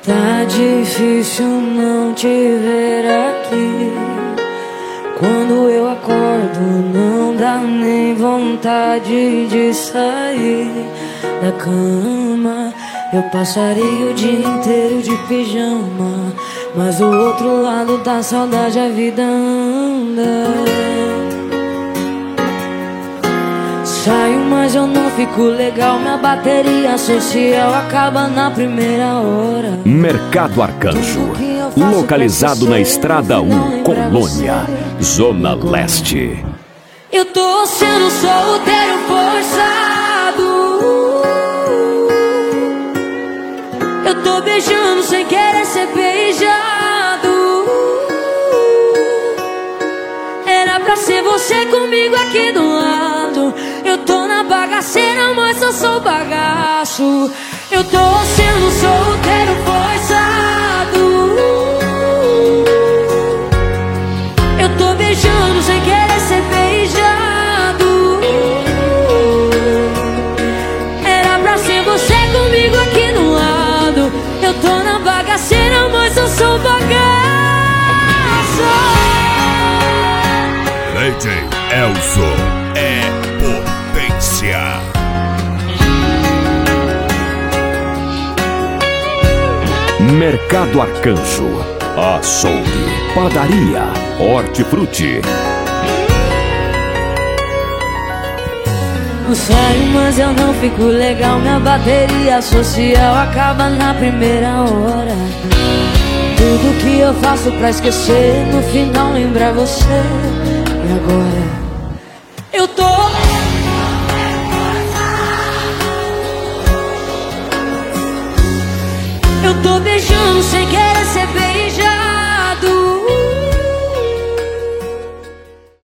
Tá difícil não te ver aqui. Quando eu acordo não dá nem vontade de sair da cama. Eu passaria o dia inteiro de pijama, mas do outro lado da saudade a vida anda. Saio, mas eu não fico legal. Minha bateria social acaba na primeira hora. Mercado Arcanjo, localizado na Estrada 1, Colônia, Zona Leste. Eu tô sendo solteiro forçado. Eu tô beijando sem querer ser beijado. Era pra ser você comigo aqui do lado. Eu tô na bagaceira, mas eu sou bagaço. Eu tô sendo solteiro forçado. Eu tô beijando sem querer ser beijado. Era pra ser você comigo aqui do lado. Eu tô na bagaceira, mas eu sou bagaço. DJ Elzo é potência. Mercado Arcanjo, açougue, padaria, hortifruti. Eu saio, mas eu não fico legal. Minha bateria social acaba na primeira hora. Tudo que eu faço pra esquecer, no final lembrar você. E agora? Eu tô beijando sem querer